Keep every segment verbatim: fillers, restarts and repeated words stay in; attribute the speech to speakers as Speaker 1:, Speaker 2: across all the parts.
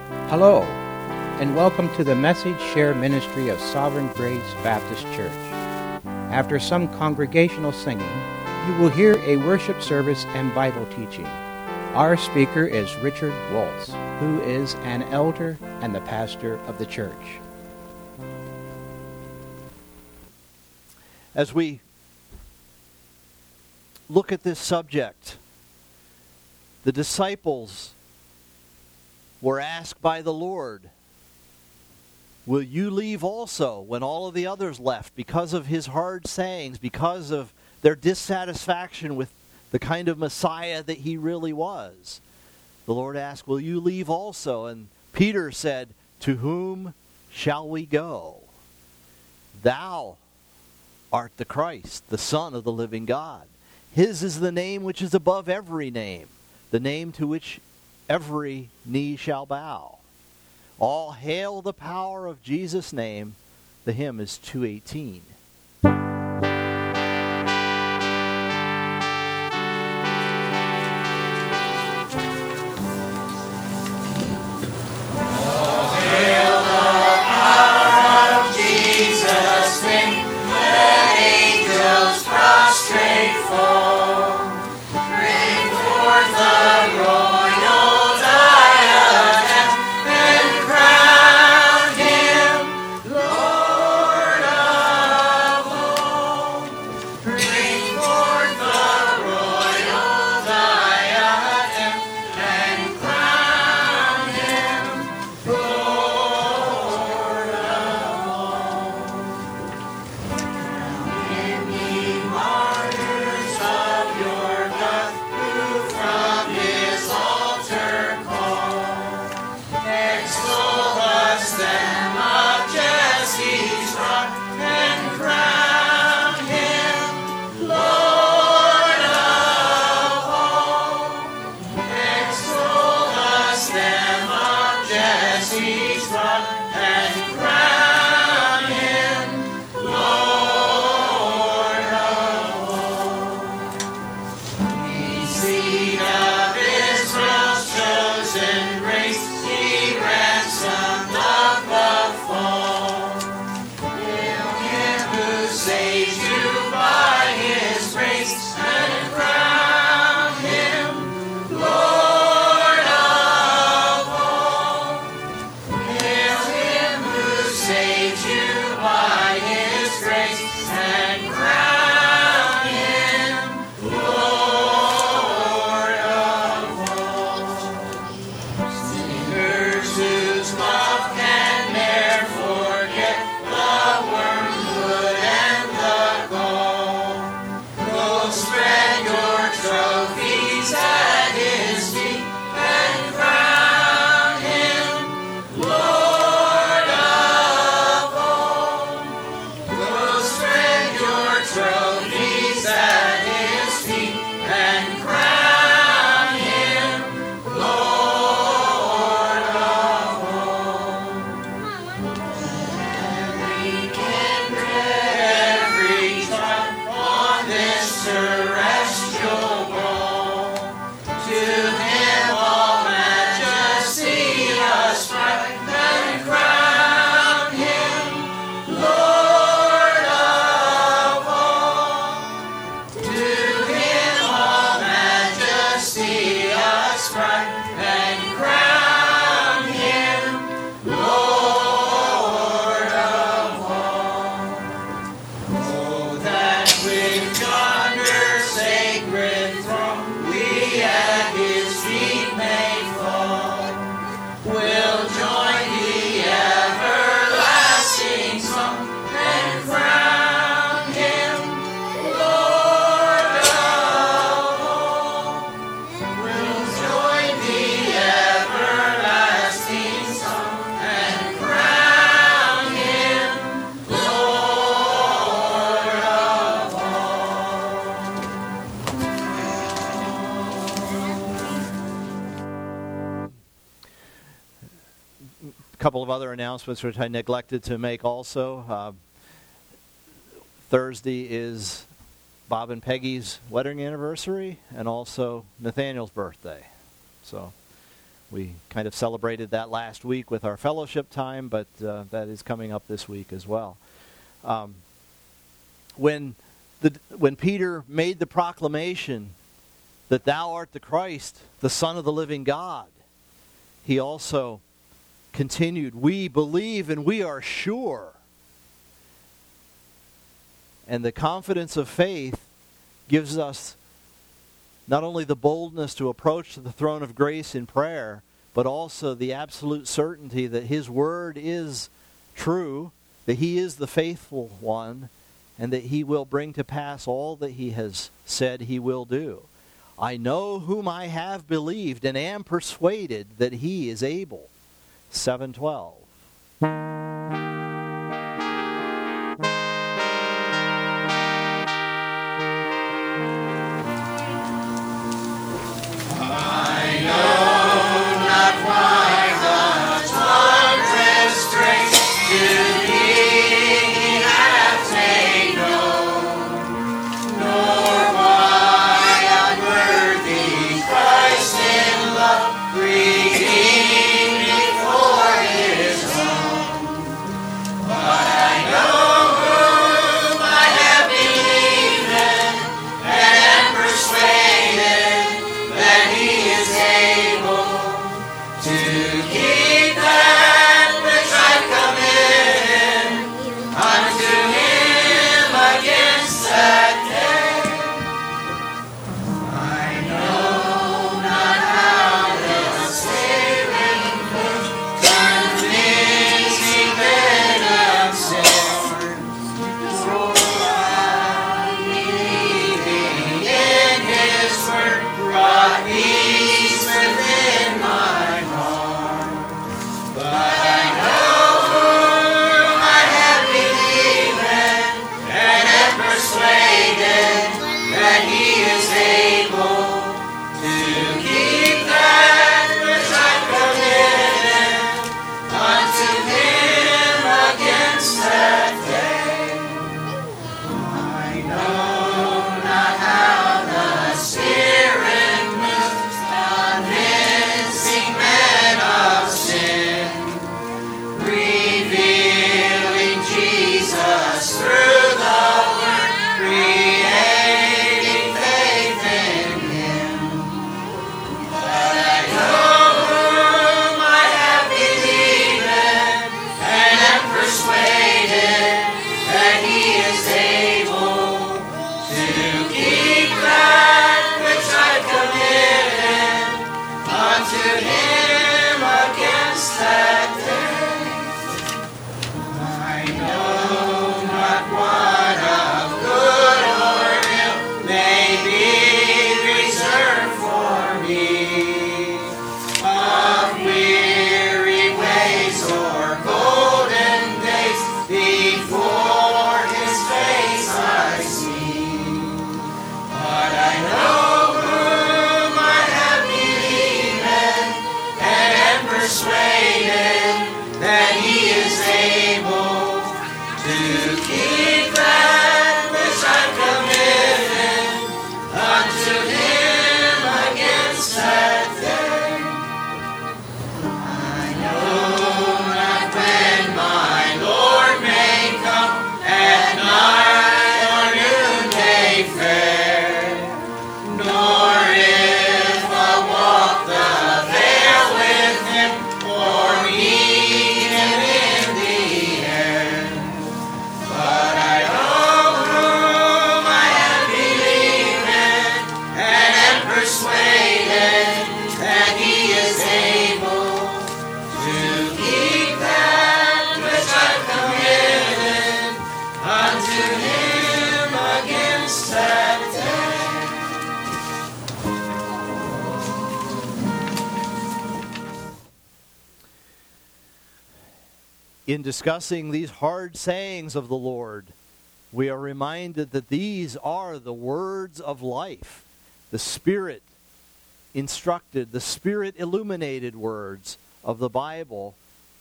Speaker 1: Hello, and welcome to the Message Share Ministry of Sovereign Grace Baptist Church. After some congregational singing, you will hear a worship service and Bible teaching. Our speaker is Richard Waltz, who is an elder and the pastor of the church.
Speaker 2: As we look at this subject, the disciples were asked by the Lord, will you leave also when all of the others left, because of his hard sayings, because of their dissatisfaction with the kind of Messiah that he really was? The Lord asked, will you leave also? And Peter said, to whom shall we go? Thou art the Christ, the Son of the living God. His is the name which is above every name, the name to which every knee shall bow. All hail the power of Jesus' name. The hymn is two eighteen. Couple of other announcements which I neglected to make also. Uh, Thursday is Bob and Peggy's wedding anniversary and also Nathaniel's birthday. So We kind of celebrated that last week with our fellowship time, but uh, that is coming up this week as well. Um, when the when Peter made the proclamation that thou art the Christ, the Son of the living God, he also continued, we believe and we are sure. And the confidence of faith gives us not only the boldness to approach the throne of grace in prayer, but also the absolute certainty that his word is true, that he is the faithful one, and that he will bring to pass all that he has said he will do. I know whom I have believed and am persuaded that he is able. seven twelve. In discussing these hard sayings of the Lord, we are reminded that these are the words of life, the Spirit instructed, the Spirit illuminated words of the Bible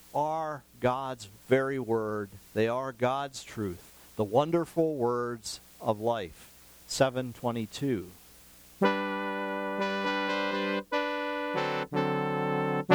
Speaker 2: are God's very word. They are God's truth, the wonderful words of life. seven twenty-two.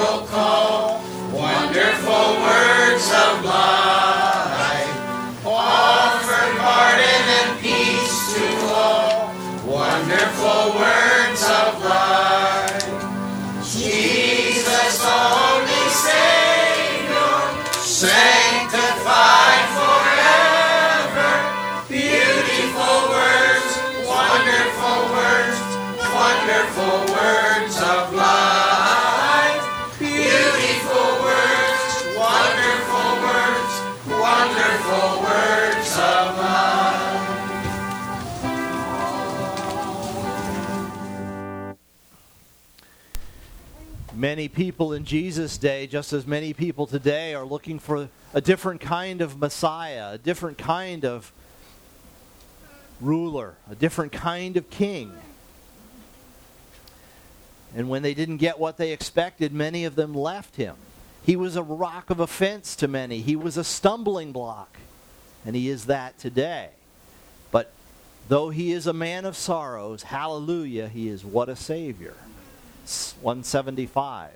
Speaker 3: will call wonderful words of life, offer pardon and peace to all, wonderful words of life. Jesus, only Savior, sanctified forever, beautiful words, wonderful words, wonderful words of life, beautiful words, wonderful words, wonderful words of life.
Speaker 2: Many people in Jesus' day, just as many people today, are looking for a different kind of Messiah, a different kind of ruler, a different kind of king. And when they didn't get what they expected, many of them left him. He was a rock of offense to many. He was a stumbling block. And he is that today. But though he is a man of sorrows, hallelujah, he is what a Savior. one seventy-five.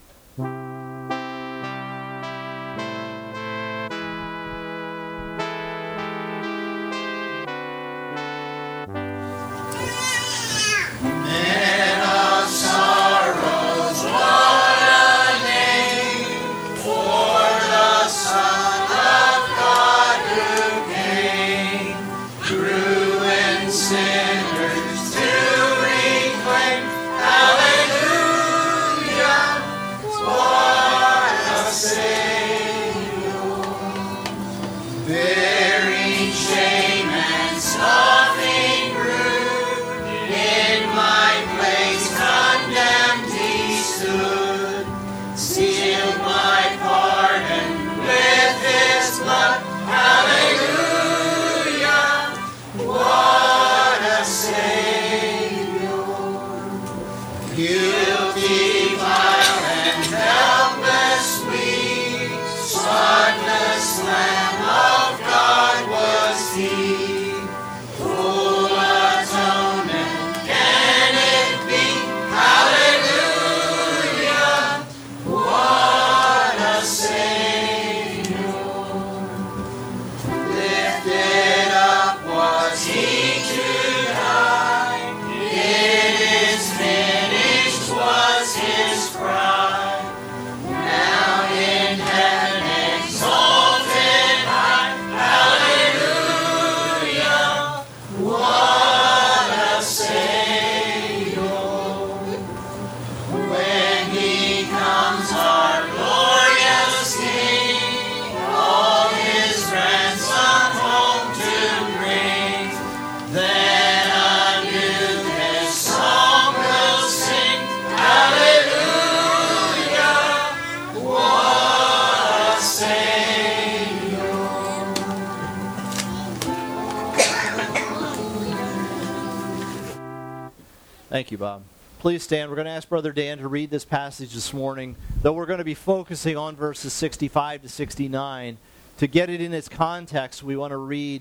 Speaker 2: Thank you, Bob. Please stand. We're going to ask Brother Dan to read this passage this morning, though we're going to be focusing on verses sixty-five to sixty-nine. To get it in its context, we want to read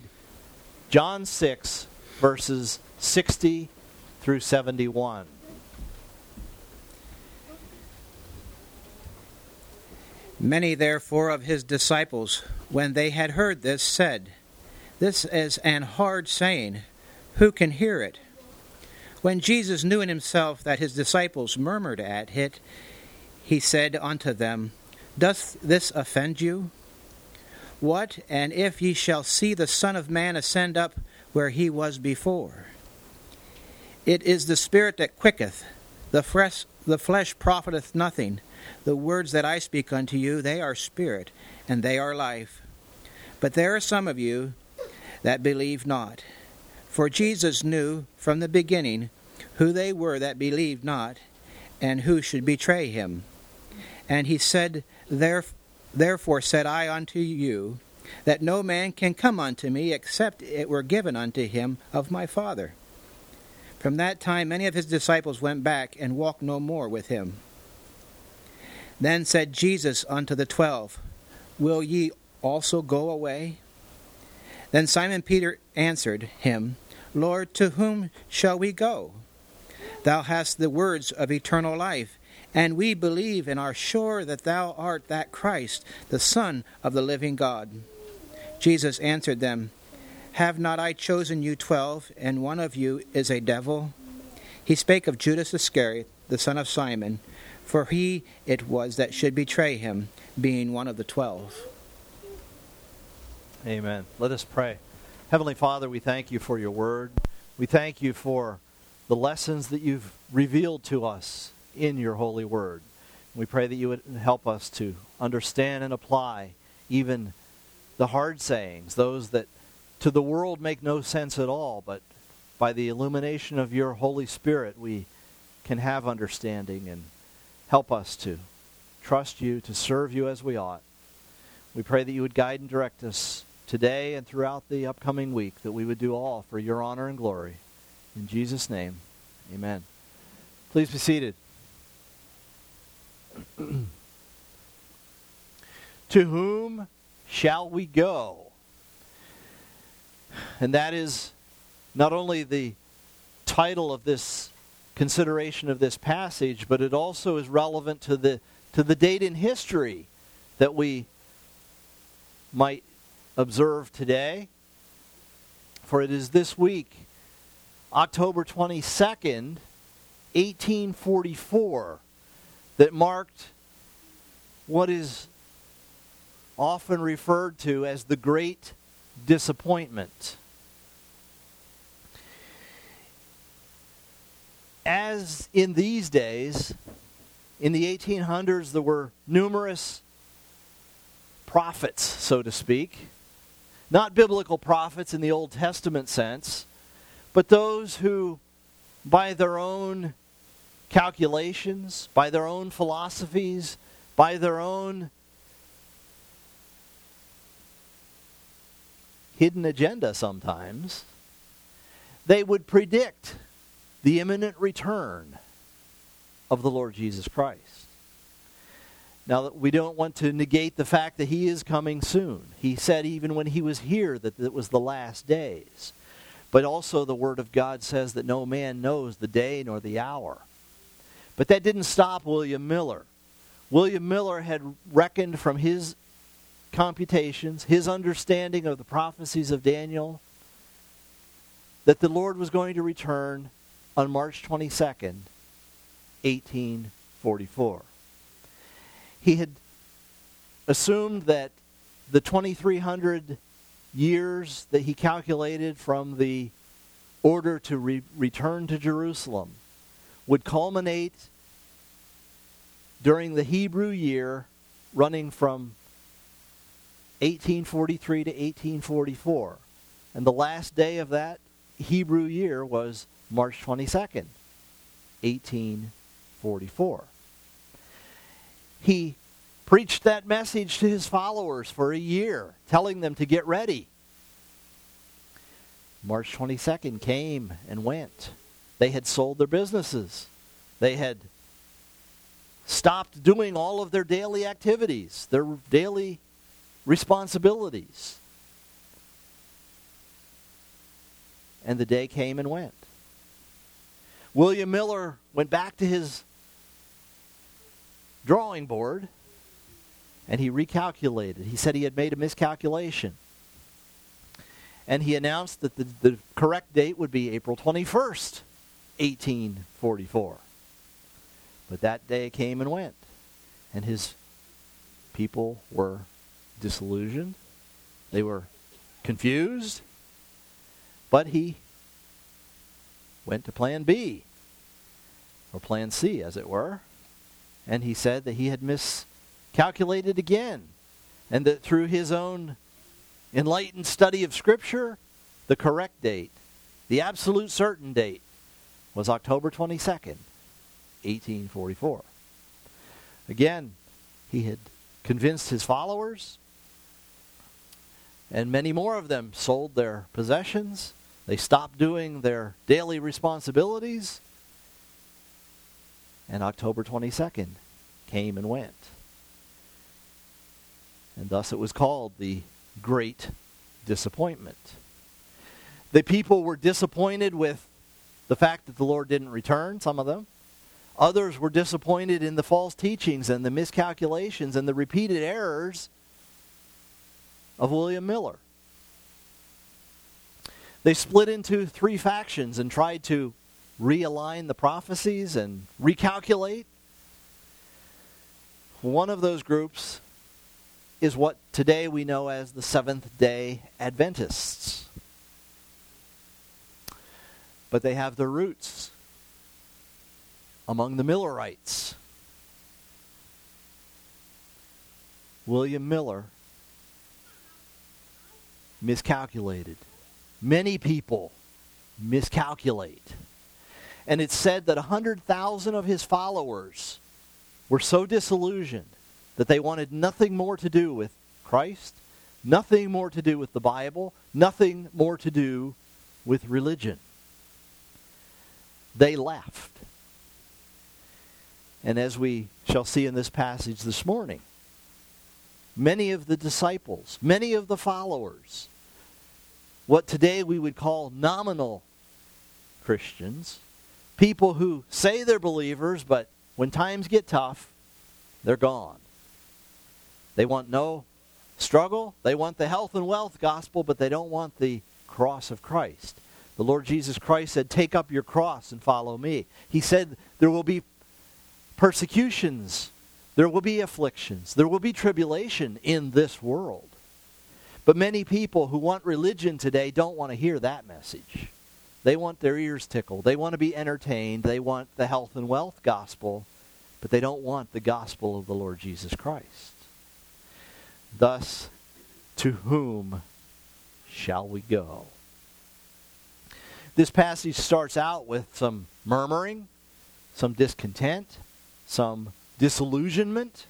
Speaker 2: John six, verses sixty through seventy-one.
Speaker 1: Many therefore of his disciples, when they had heard this, said, This is an hard saying. Who can hear it? When Jesus knew in himself that his disciples murmured at it, he said unto them, Doth this offend you? What, and if ye shall see the Son of Man ascend up where he was before? It is the Spirit that quicketh, the flesh, the flesh profiteth nothing. The words that I speak unto you, they are spirit, and they are life. But there are some of you that believe not. For Jesus knew from the beginning who they were that believed not, and who should betray him. And he said, Therefore said I unto you, that no man can come unto me, except it were given unto him of my Father. From that time many of his disciples went back, and walked no more with him. Then said Jesus unto the twelve, Will ye also go away? Then Simon Peter answered him, Lord, to whom shall we go? Thou hast the words of eternal life, and we believe and are sure that thou art that Christ, the Son of the living God. Jesus answered them, Have not I chosen you twelve, and one of you is a devil? He spake of Judas Iscariot, the son of Simon, for he it was that should betray him, being one of the twelve.
Speaker 2: Amen. Let us pray. Heavenly Father, we thank you for your word. We thank you for the lessons that you've revealed to us in your holy word. We pray that you would help us to understand and apply even the hard sayings, those that to the world make no sense at all, but by the illumination of your Holy Spirit we can have understanding, and help us to trust you, to serve you as we ought. We pray that you would guide and direct us today and throughout the upcoming week, that we would do all for your honor and glory. In Jesus' name, amen. Please be seated. To whom shall we go? And that is not only the title of this consideration of this passage, but it also is relevant to the to the date in history that we might observe today. For it is this week, October twenty-second, eighteen forty-four, that marked what is often referred to as the Great Disappointment. As in these days, in the eighteen hundreds, there were numerous prophets, so to speak. Not biblical prophets in the Old Testament sense, but those who, by their own calculations, by their own philosophies, by their own hidden agenda sometimes, they would predict the imminent return of the Lord Jesus Christ. Now, we don't want to negate the fact that he is coming soon. He said even when he was here that it was the last days. But also the Word of God says that no man knows the day nor the hour. But that didn't stop William Miller. William Miller had reckoned from his computations, his understanding of the prophecies of Daniel, that the Lord was going to return on March twenty-second, eighteen forty-four. He had assumed that the twenty-three hundred years that he calculated from the order to re- return to Jerusalem would culminate during the Hebrew year running from eighteen forty-three to eighteen forty-four. And the last day of that Hebrew year was March twenty-second, eighteen forty-four. He preached that message to his followers for a year, telling them to get ready. March twenty-second came and went. They had sold their businesses. They had stopped doing all of their daily activities, their daily responsibilities. And the day came and went. William Miller went back to his drawing board and he recalculated. He said he had made a miscalculation. And he announced that the, the correct date would be April twenty-first, eighteen forty-four. But that day came and went. And his people were disillusioned. They were confused. But he went to plan B, or plan C, as it were. And he said that he had miscalculated again, and that through his own enlightened study of Scripture, the correct date, the absolute certain date, was October twenty-second, eighteen forty-four. Again, he had convinced his followers, and many more of them sold their possessions. They stopped doing their daily responsibilities. And October twenty-second came and went. And thus it was called the Great Disappointment. The people were disappointed with the fact that the Lord didn't return, some of them. Others were disappointed in the false teachings and the miscalculations and the repeated errors of William Miller. They split into three factions and tried to realign the prophecies and recalculate. One of those groups is what today we know as the Seventh-day Adventists. But they have their roots among the Millerites. William Miller miscalculated. Many people miscalculate. And it's said that one hundred thousand of his followers were so disillusioned that they wanted nothing more to do with Christ, nothing more to do with the Bible, nothing more to do with religion. They left. And as we shall see in this passage this morning, many of the disciples, many of the followers, what today we would call nominal Christians, people who say they're believers, but when times get tough, they're gone. They want no struggle. They want the health and wealth gospel, but they don't want the cross of Christ. The Lord Jesus Christ said, "Take up your cross and follow me." He said there will be persecutions, there will be afflictions, there will be tribulation in this world. But many people who want religion today don't want to hear that message. They want their ears tickled. They want to be entertained. They want the health and wealth gospel, but they don't want the gospel of the Lord Jesus Christ. Thus, to whom shall we go? This passage starts out with some murmuring, some discontent, some disillusionment.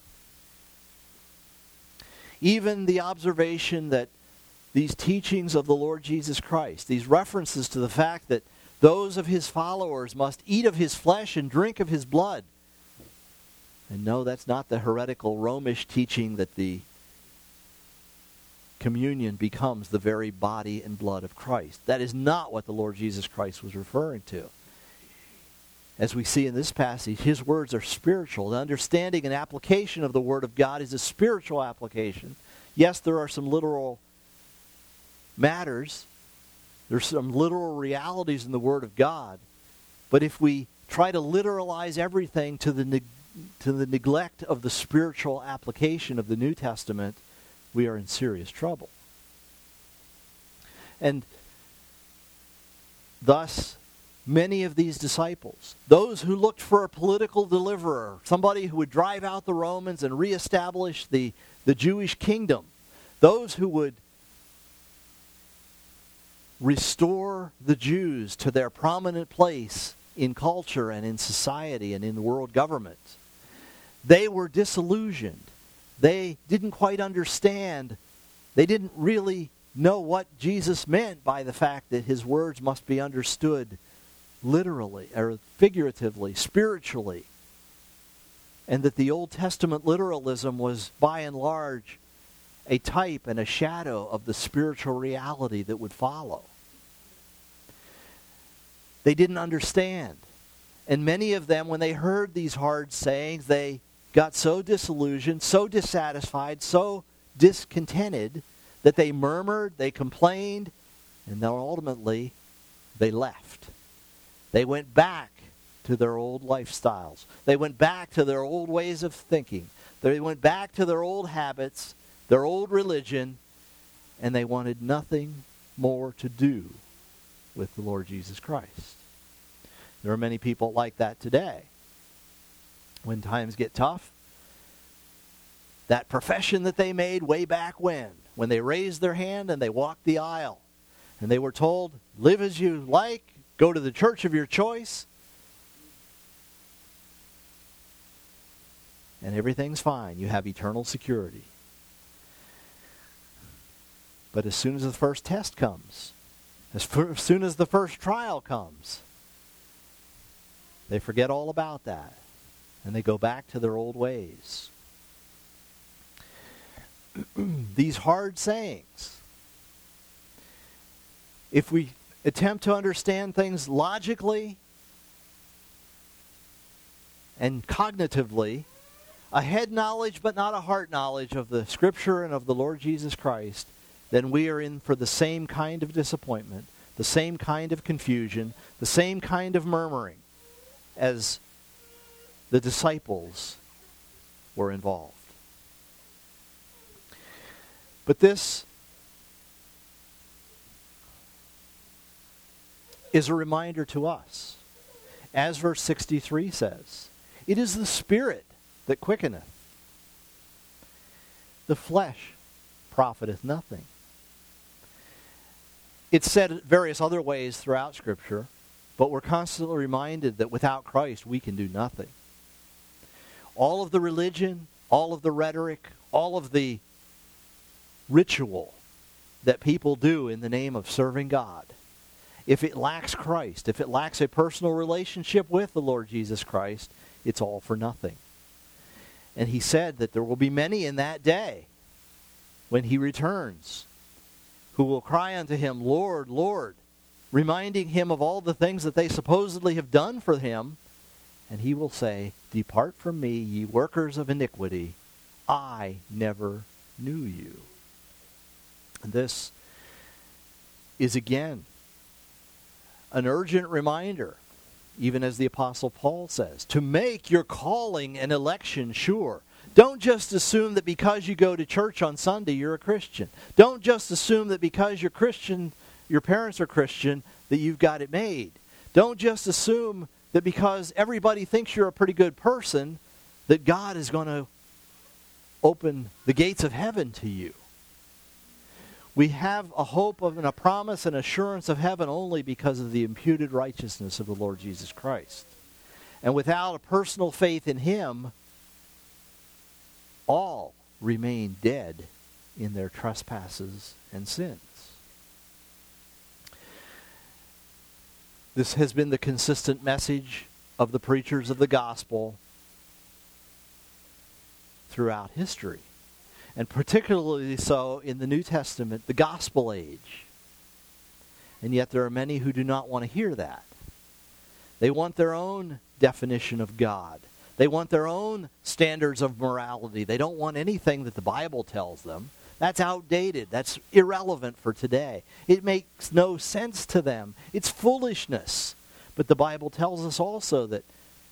Speaker 2: Even the observation that these teachings of the Lord Jesus Christ, these references to the fact that those of his followers must eat of his flesh and drink of his blood. And no, that's not the heretical Romish teaching that the communion becomes the very body and blood of Christ. That is not what the Lord Jesus Christ was referring to. As we see in this passage, his words are spiritual. The understanding and application of the Word of God is a spiritual application. Yes, there are some literal matters. There's some literal realities in the Word of God. But if we try to literalize everything to the, neg- to the neglect of the spiritual application of the New Testament, we are in serious trouble. And thus, many of these disciples, those who looked for a political deliverer, somebody who would drive out the Romans and reestablish the, the Jewish kingdom, those who would restore the Jews to their prominent place in culture and in society and in world government, they were disillusioned. They didn't quite understand. They didn't really know what Jesus meant by the fact that his words must be understood literally, or figuratively, spiritually. And that the Old Testament literalism was, by and large, a type and a shadow of the spiritual reality that would follow. They didn't understand. And many of them, when they heard these hard sayings, they got so disillusioned, so dissatisfied, so discontented, that they murmured, they complained, and then ultimately they left. They went back to their old lifestyles. They went back to their old ways of thinking. They went back to their old habits, their old religion, and they wanted nothing more to do with the Lord Jesus Christ. There are many people like that today. When times get tough, that profession that they made way back when, when they raised their hand and they walked the aisle, and they were told, live as you like, go to the church of your choice, and everything's fine. You have eternal security. But as soon as the first test comes, as, f- as soon as the first trial comes, they forget all about that, and they go back to their old ways. These hard sayings, if we attempt to understand things logically and cognitively, a head knowledge but not a heart knowledge of the Scripture and of the Lord Jesus Christ, then we are in for the same kind of disappointment, the same kind of confusion, the same kind of murmuring as the disciples were involved. But this is a reminder to us. As verse sixty-three says, it is the Spirit that quickeneth. The flesh profiteth nothing. It's said various other ways throughout Scripture, but we're constantly reminded that without Christ we can do nothing. All of the religion, all of the rhetoric, all of the ritual that people do in the name of serving God, if it lacks Christ, if it lacks a personal relationship with the Lord Jesus Christ, it's all for nothing. And he said that there will be many in that day when he returns who will cry unto him, Lord, Lord, reminding him of all the things that they supposedly have done for him. And he will say, depart from me, ye workers of iniquity. I never knew you. And this is again an urgent reminder, even as the Apostle Paul says, to make your calling and election sure. Don't just assume that because you go to church on Sunday, you're a Christian. Don't just assume that because you're Christian, your parents are Christian, that you've got it made. Don't just assume that because everybody thinks you're a pretty good person, that God is going to open the gates of heaven to you. We have a hope of and a promise and assurance of heaven only because of the imputed righteousness of the Lord Jesus Christ. And without a personal faith in him, all remain dead in their trespasses and sins. This has been the consistent message of the preachers of the gospel throughout history. And particularly so in the New Testament, the gospel age. And yet there are many who do not want to hear that. They want their own definition of God. They want their own standards of morality. They don't want anything that the Bible tells them. That's outdated. That's irrelevant for today. It makes no sense to them. It's foolishness. But the Bible tells us also that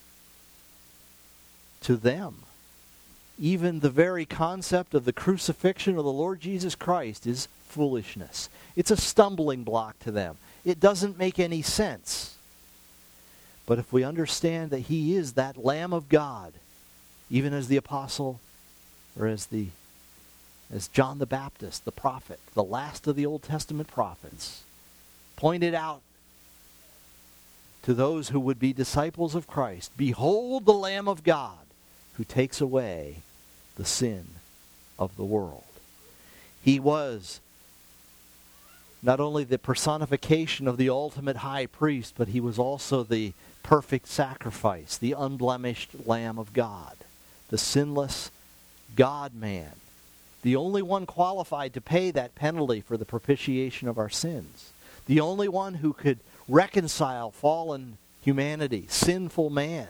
Speaker 2: to them, even the very concept of the crucifixion of the Lord Jesus Christ is foolishness. It's a stumbling block to them. It doesn't make any sense. But if we understand that he is that Lamb of God, even as the apostle, or as the as John the Baptist, the prophet, the last of the Old Testament prophets, pointed out to those who would be disciples of Christ, behold the Lamb of God who takes away the sin of the world. He was not only the personification of the ultimate high priest, but he was also the perfect sacrifice, the unblemished Lamb of God, the sinless God-man, the only one qualified to pay that penalty for the propitiation of our sins, the only one who could reconcile fallen humanity, sinful man,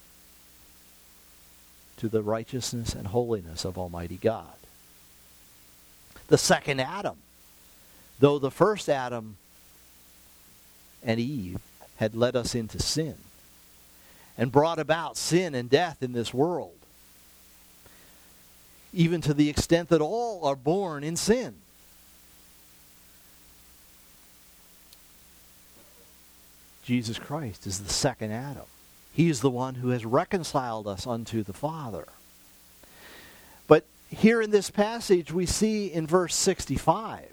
Speaker 2: to the righteousness and holiness of Almighty God. The second Adam, though the first Adam and Eve had led us into sin and brought about sin and death in this world, even to the extent that all are born in sin. Jesus Christ is the second Adam. He is the one who has reconciled us unto the Father. But here in this passage we see in verse sixty-five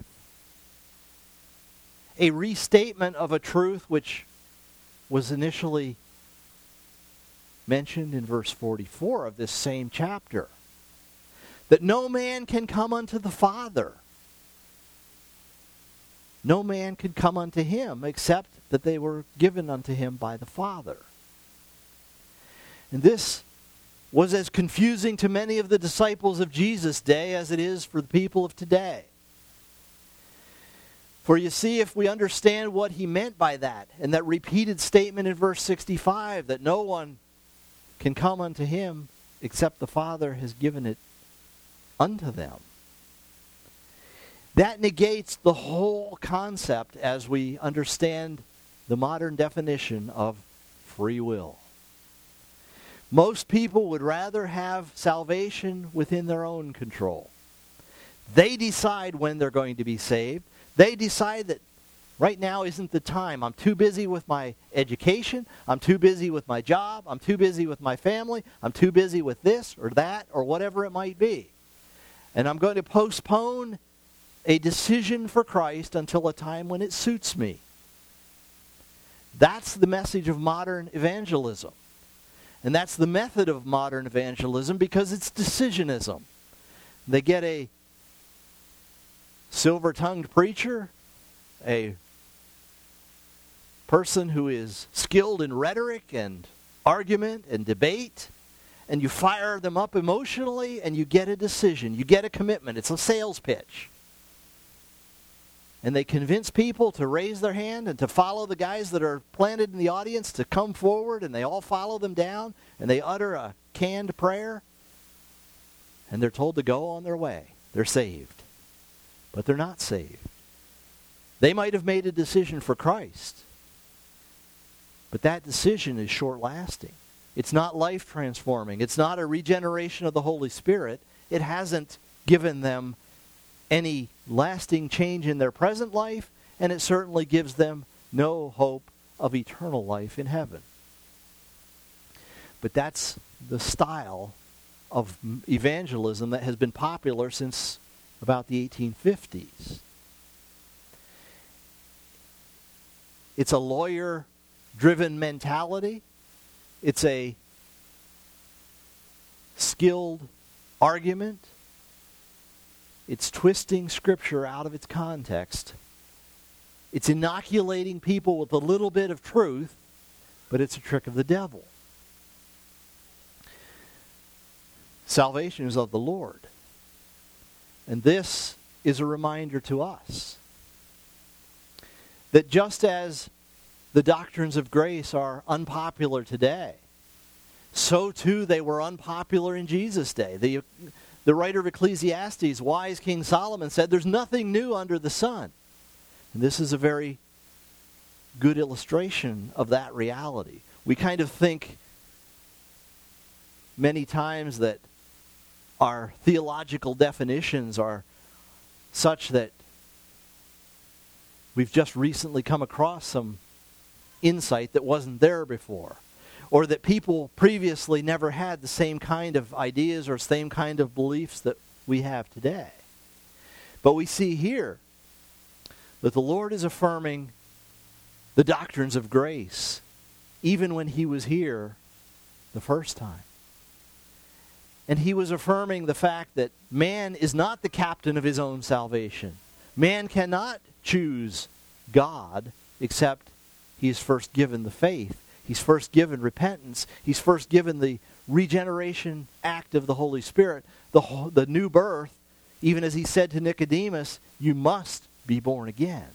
Speaker 2: a restatement of a truth which was initially mentioned in verse forty-four of this same chapter. That no man can come unto the Father. No man could come unto him except that they were given unto him by the Father. And this was as confusing to many of the disciples of Jesus' day as it is for the people of today. For you see, if we understand what he meant by that, and that repeated statement in verse sixty-five, that no one can come unto him except the Father has given it unto them, that negates the whole concept as we understand the modern definition of free will. Most people would rather have salvation within their own control. They decide when they're going to be saved. They decide that right now isn't the time. I'm too busy with my education. I'm too busy with my job. I'm too busy with my family. I'm too busy with this or that or whatever it might be. And I'm going to postpone a decision for Christ until a time when it suits me. That's the message of modern evangelism. And that's the method of modern evangelism because it's decisionism. They get a silver-tongued preacher, a person who is skilled in rhetoric and argument and debate, and you fire them up emotionally and you get a decision. You get a commitment. It's a sales pitch. And they convince people to raise their hand and to follow the guys that are planted in the audience to come forward, and they all follow them down, and they utter a canned prayer, and they're told to go on their way. They're saved. But they're not saved. They might have made a decision for Christ, but that decision is short-lasting. It's not life-transforming. It's not a regeneration of the Holy Spirit. It hasn't given them any lasting change in their present life, and it certainly gives them no hope of eternal life in heaven. But that's the style of evangelism that has been popular since about the eighteen fifties. It's a lawyer-driven mentality. It's a skilled argument. It's twisting Scripture out of its context. It's inoculating people with a little bit of truth, but it's a trick of the devil. Salvation is of the Lord. And this is a reminder to us that just as the doctrines of grace are unpopular today, so too they were unpopular in Jesus' day. The, the writer of Ecclesiastes, wise King Solomon, said there's nothing new under the sun. And this is a very good illustration of that reality. We kind of think many times that our theological definitions are such that we've just recently come across some insight that wasn't there before, or that people previously never had the same kind of ideas or same kind of beliefs that we have today. But we see here that the Lord is affirming the doctrines of grace even when he was here the first time. And he was affirming the fact that man is not the captain of his own salvation. Man cannot choose God except he's first given the faith. He's first given repentance. He's first given the regeneration act of the Holy Spirit, the, whole, the new birth, even as he said to Nicodemus, you must be born again.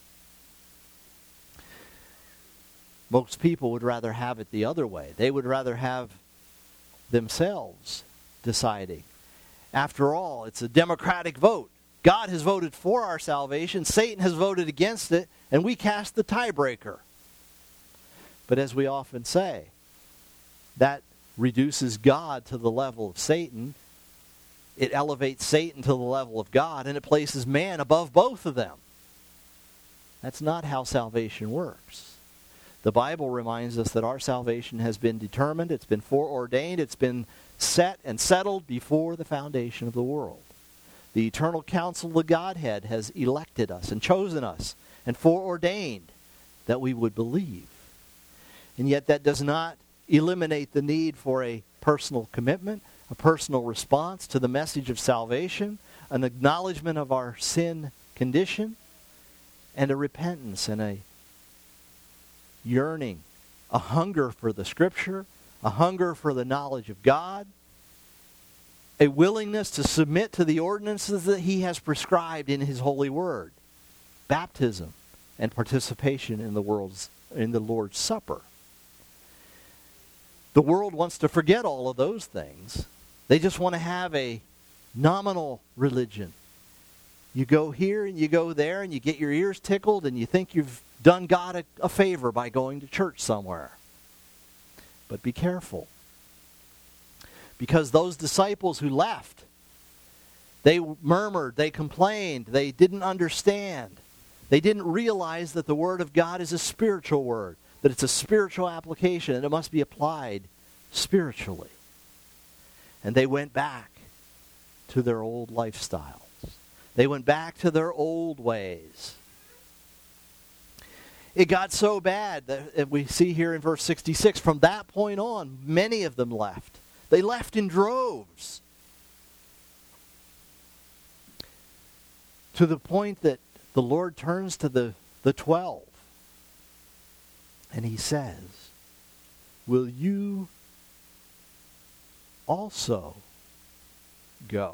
Speaker 2: Most people would rather have it the other way. They would rather have themselves deciding. After all, it's a democratic vote. God has voted for our salvation. Satan has voted against it, and we cast the tiebreaker. But as we often say, that reduces God to the level of Satan. It elevates Satan to the level of God, and it places man above both of them. That's not how salvation works. The Bible reminds us that our salvation has been determined, it's been foreordained, it's been set and settled before the foundation of the world. The eternal counsel of the Godhead has elected us and chosen us and foreordained that we would believe. And yet that does not eliminate the need for a personal commitment, a personal response to the message of salvation, an acknowledgement of our sin condition, and a repentance and a yearning, a hunger for the Scripture, a hunger for the knowledge of God, a willingness to submit to the ordinances that he has prescribed in his holy word. baptism and participation in the world's in the Lord's Supper. The world wants to forget all of those things. They just want to have a nominal religion. You go here and you go there and you get your ears tickled and you think you've done God a, a favor by going to church somewhere. But be careful. Because those disciples who left, they murmured, they complained, they didn't understand. They didn't realize that the Word of God is a spiritual word, that it's a spiritual application and it must be applied spiritually. And they went back to their old lifestyles. They went back to their old ways. It got so bad that we see here in verse sixty-six, from that point on, many of them left. They left in droves. To the point that the Lord turns to the, the twelve. And he says, will you also go?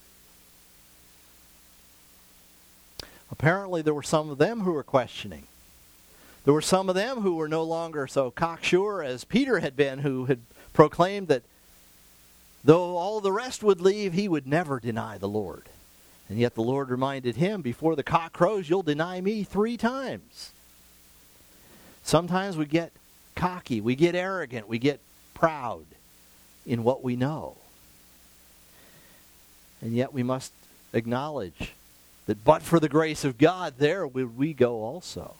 Speaker 2: Apparently there were some of them who were questioning. There were some of them who were no longer so cocksure as Peter had been, who had proclaimed that though all the rest would leave, he would never deny the Lord. And yet the Lord reminded him, before the cock crows, you'll deny me three times. Sometimes we get cocky, we get arrogant, we get proud in what we know. And yet we must acknowledge that but for the grace of God, there would we go also.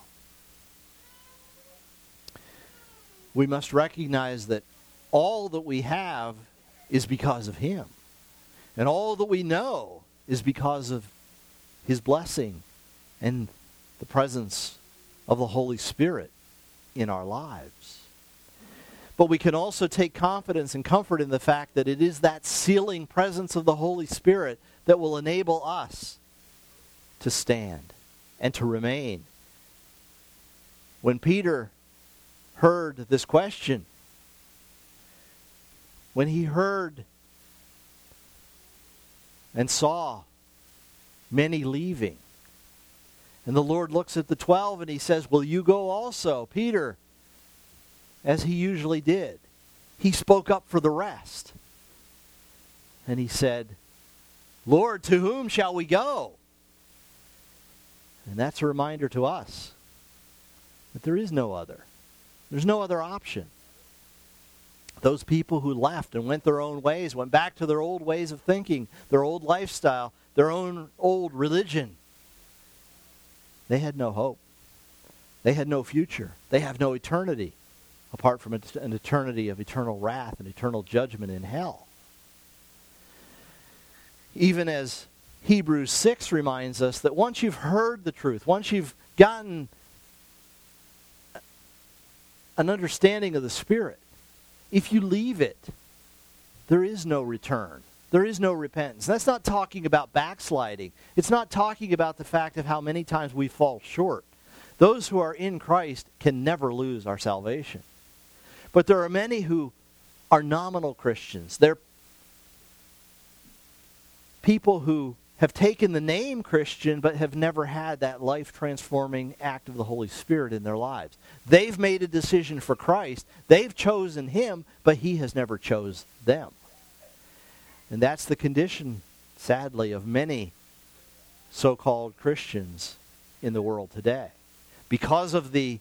Speaker 2: We must recognize that all that we have is because of him. And all that we know is because of his blessing and the presence of the Holy Spirit in our lives. But we can also take confidence and comfort in the fact that it is that sealing presence of the Holy Spirit that will enable us to stand and to remain. When Peter heard this question, when he heard and saw many leaving, and the Lord looks at the twelve and he says, will you go also? Peter, as he usually did, he spoke up for the rest. And he said, Lord, to whom shall we go? And that's a reminder to us that there is no other. There's no other option. Those people who left and went their own ways, went back to their old ways of thinking, their old lifestyle, their own old religion, they had no hope. They had no future. They have no eternity apart from an eternity of eternal wrath and eternal judgment in hell. Even as Hebrews six reminds us that once you've heard the truth, once you've gotten an understanding of the Spirit, if you leave it, there is no return. There is no repentance. That's not talking about backsliding. It's not talking about the fact of how many times we fall short. Those who are in Christ can never lose our salvation. But there are many who are nominal Christians. They're people who have taken the name Christian but have never had that life-transforming act of the Holy Spirit in their lives. They've made a decision for Christ. They've chosen him, but he has never chose them. And that's the condition, sadly, of many so-called Christians in the world today. Because of the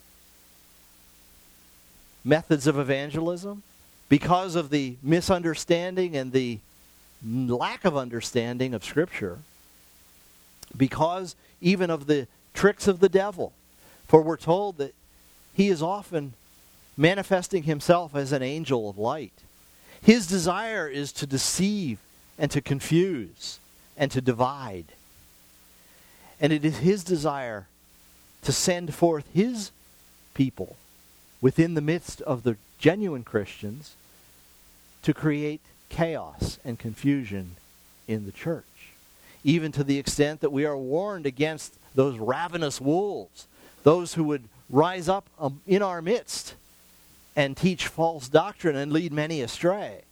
Speaker 2: methods of evangelism, because of the misunderstanding and the lack of understanding of Scripture, because even of the tricks of the devil. For we're told that he is often manifesting himself as an angel of light. His desire is to deceive and to confuse and to divide. And it is his desire to send forth his people within the midst of the genuine Christians to create chaos and confusion in the church. Even to the extent that we are warned against those ravenous wolves, those who would rise up um, in our midst and teach false doctrine and lead many astray.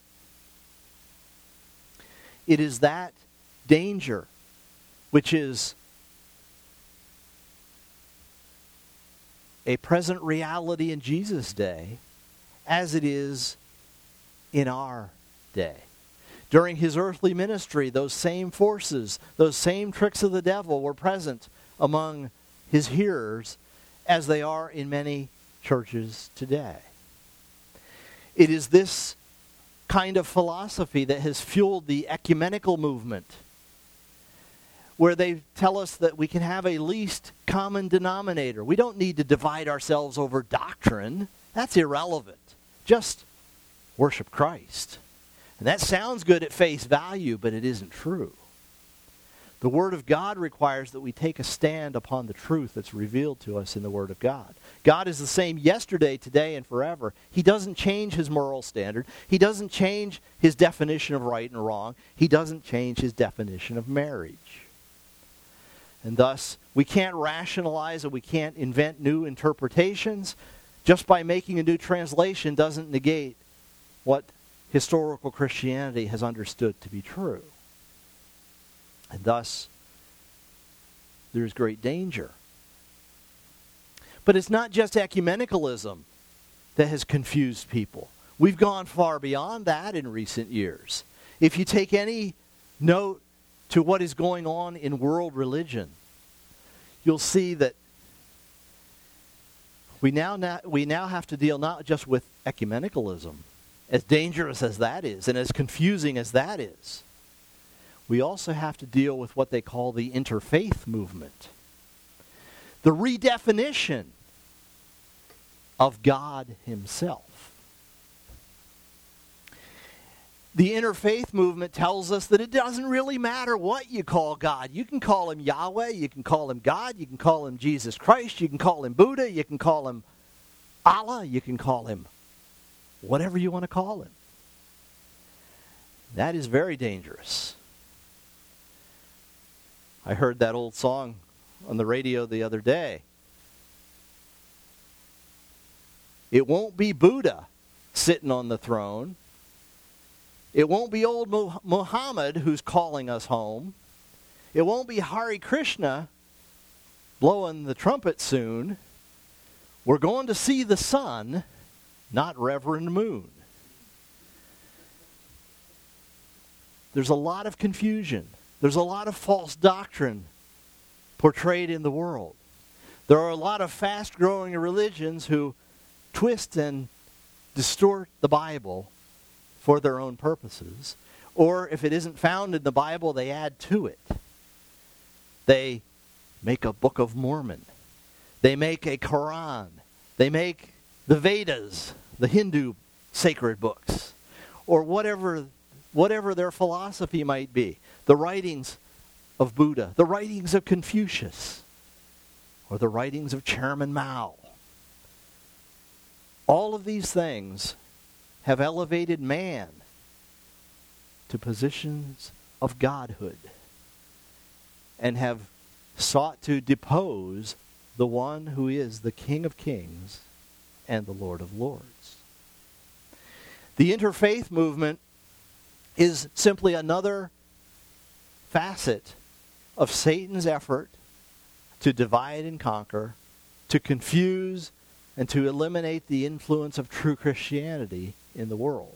Speaker 2: It is that danger which is a present reality in Jesus' day as it is in our day. During his earthly ministry, those same forces, those same tricks of the devil were present among his hearers as they are in many churches today. It is this kind of philosophy that has fueled the ecumenical movement, where they tell us that we can have a least common denominator. We don't need to divide ourselves over doctrine. That's irrelevant. Just worship Christ. And that sounds good at face value, but it isn't true. The Word of God requires that we take a stand upon the truth that's revealed to us in the Word of God. God is the same yesterday, today, and forever. He doesn't change his moral standard. He doesn't change his definition of right and wrong. He doesn't change his definition of marriage. And thus, we can't rationalize and we can't invent new interpretations. Just by making a new translation doesn't negate what historical Christianity has understood to be true. And thus, there is great danger. But it's not just ecumenicalism that has confused people. We've gone far beyond that in recent years. If you take any note to what is going on in world religion, you'll see that we now, na- we now have to deal not just with ecumenicalism, as dangerous as that is and as confusing as that is. We also have to deal with what they call the interfaith movement. The redefinition of God himself. The interfaith movement tells us that it doesn't really matter what you call God. You can call him Yahweh, you can call him God, you can call him Jesus Christ, you can call him Buddha, you can call him Allah, you can call him whatever you want to call him. That is very dangerous. I heard that old song on the radio the other day. It won't be Buddha sitting on the throne. It won't be old Muhammad who's calling us home. It won't be Hare Krishna blowing the trumpet soon. We're going to see the sun, not Reverend Moon. There's a lot of confusion. There's a lot of false doctrine portrayed in the world. There are a lot of fast-growing religions who twist and distort the Bible for their own purposes. Or if it isn't found in the Bible, they add to it. They make a Book of Mormon. They make a Quran. They make the Vedas, the Hindu sacred books, or whatever, whatever their philosophy might be. The writings of Buddha, the writings of Confucius, or the writings of Chairman Mao. All of these things have elevated man to positions of godhood and have sought to depose the one who is the King of Kings and the Lord of Lords. The interfaith movement is simply another facet of Satan's effort to divide and conquer, to confuse, and to eliminate the influence of true Christianity in the world.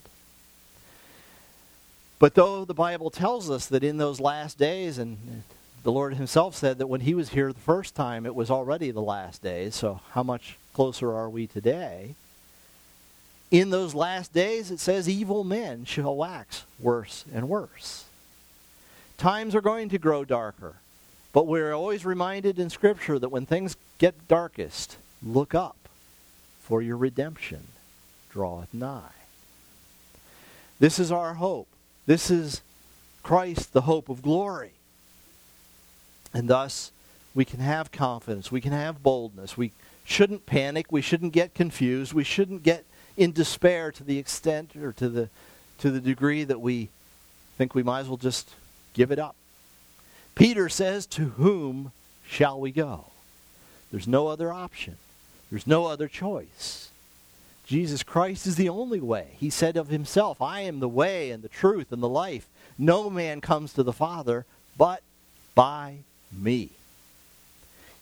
Speaker 2: But though the Bible tells us that in those last days, and the Lord himself said that when he was here the first time, it was already the last days, so how much closer are we today? In those last days, it says, evil men shall wax worse and worse. Times are going to grow darker, but we're always reminded in Scripture that when things get darkest, look up, for your redemption draweth nigh. This is our hope. This is Christ, the hope of glory. And thus, we can have confidence. We can have boldness. We shouldn't panic. We shouldn't get confused. We shouldn't get in despair to the extent or to the to the degree that we think we might as well just give it up. Peter says, to whom shall we go? There's no other option. There's no other choice. Jesus Christ is the only way. He said of himself, I am the way and the truth and the life. No man comes to the Father but by me.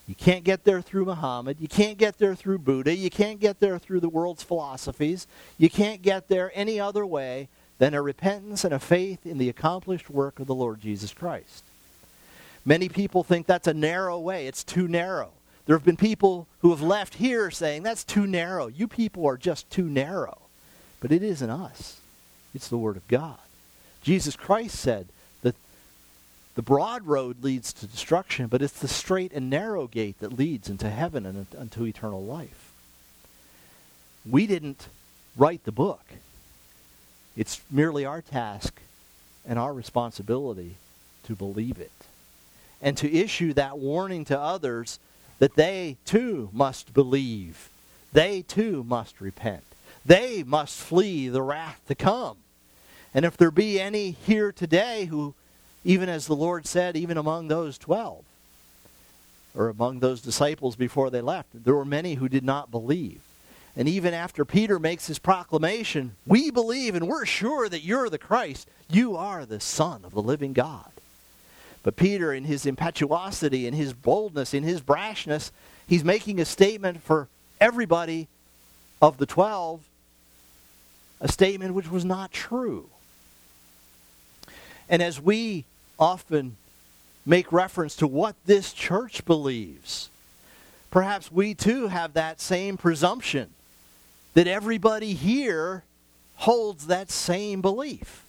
Speaker 2: You can't get there through Muhammad. You can't get there through Buddha. You can't get there through the world's philosophies. You can't get there any other way than a repentance and a faith in the accomplished work of the Lord Jesus Christ. Many people think that's a narrow way. It's too narrow. There have been people who have left here saying, that's too narrow. You people are just too narrow. But it isn't us. It's the Word of God. Jesus Christ said that the broad road leads to destruction, but it's the straight and narrow gate that leads into heaven and unto eternal life. We didn't write the book. It's merely our task and our responsibility to believe it and to issue that warning to others that they too must believe. They too must repent. They must flee the wrath to come. And if there be any here today who, even as the Lord said, even among those twelve, or among those disciples before they left, there were many who did not believe. And even after Peter makes his proclamation, we believe and we're sure that you're the Christ. You are the Son of the living God. But Peter, in his impetuosity, in his boldness, in his brashness, he's making a statement for everybody of the twelve, a statement which was not true. And as we often make reference to what this church believes, perhaps we too have that same presumption that everybody here holds that same belief.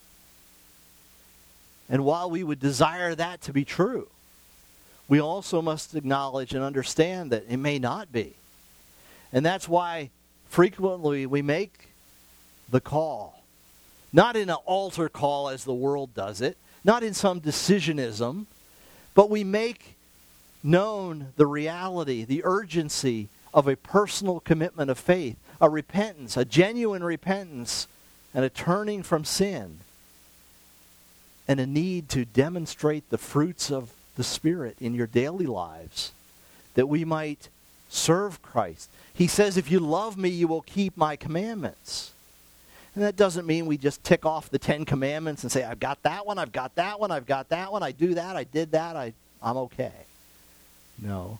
Speaker 2: And while we would desire that to be true, we also must acknowledge and understand that it may not be. And that's why frequently we make the call. Not in an altar call as the world does it, not in some decisionism, but we make known the reality, the urgency of a personal commitment of faith, a repentance, a genuine repentance, and a turning from sin, and a need to demonstrate the fruits of the Spirit in your daily lives, that we might serve Christ. He says, if you love me, you will keep my commandments. And that doesn't mean we just tick off the Ten Commandments and say, I've got that one, I've got that one, I've got that one, I do that, I did that, I, I'm okay. No.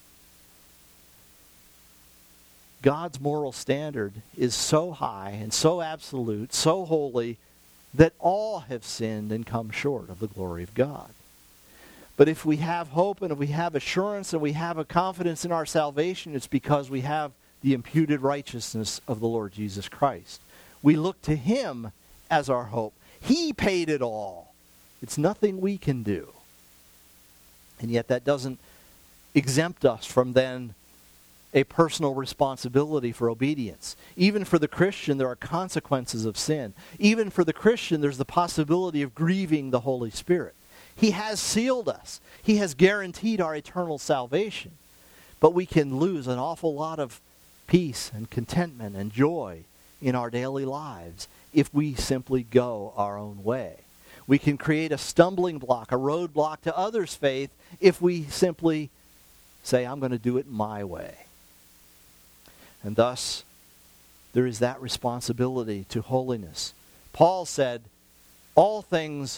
Speaker 2: God's moral standard is so high and so absolute, so holy, that all have sinned and come short of the glory of God. But if we have hope and if we have assurance and we have a confidence in our salvation, it's because we have the imputed righteousness of the Lord Jesus Christ. We look to Him as our hope. He paid it all. It's nothing we can do. And yet that doesn't exempt us from then a personal responsibility for obedience. Even for the Christian, there are consequences of sin. Even for the Christian, there's the possibility of grieving the Holy Spirit. He has sealed us. He has guaranteed our eternal salvation. But we can lose an awful lot of peace and contentment and joy in our daily lives if we simply go our own way. We can create a stumbling block, a roadblock to others' faith if we simply say, I'm going to do it my way. And thus, there is that responsibility to holiness. Paul said, all things